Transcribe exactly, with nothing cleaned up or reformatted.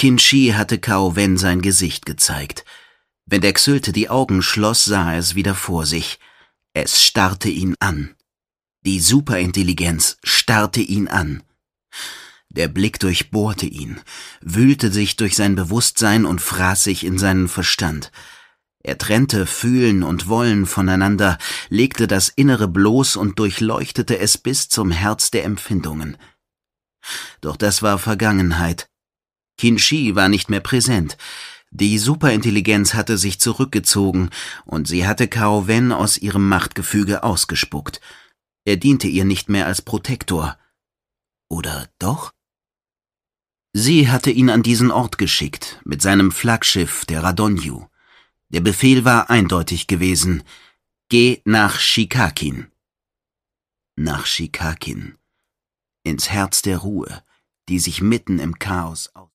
Qin Shi hatte Cao Wen sein Gesicht gezeigt. Wenn der Xylte die Augen schloss, sah er es wieder vor sich. Es starrte ihn an. Die Superintelligenz starrte ihn an. Der Blick durchbohrte ihn, wühlte sich durch sein Bewusstsein und fraß sich in seinen Verstand. Er trennte Fühlen und Wollen voneinander, legte das Innere bloß und durchleuchtete es bis zum Herz der Empfindungen. Doch das war Vergangenheit. Qin Shi war nicht mehr präsent. Die Superintelligenz hatte sich zurückgezogen, und sie hatte Cao Wen aus ihrem Machtgefüge ausgespuckt. Er diente ihr nicht mehr als Protektor. Oder doch? Sie hatte ihn an diesen Ort geschickt, mit seinem Flaggschiff, der Radonju. Der Befehl war eindeutig gewesen: Geh nach Shikakin. Nach Shikakin. Ins Herz der Ruhe, die sich mitten im Chaos aus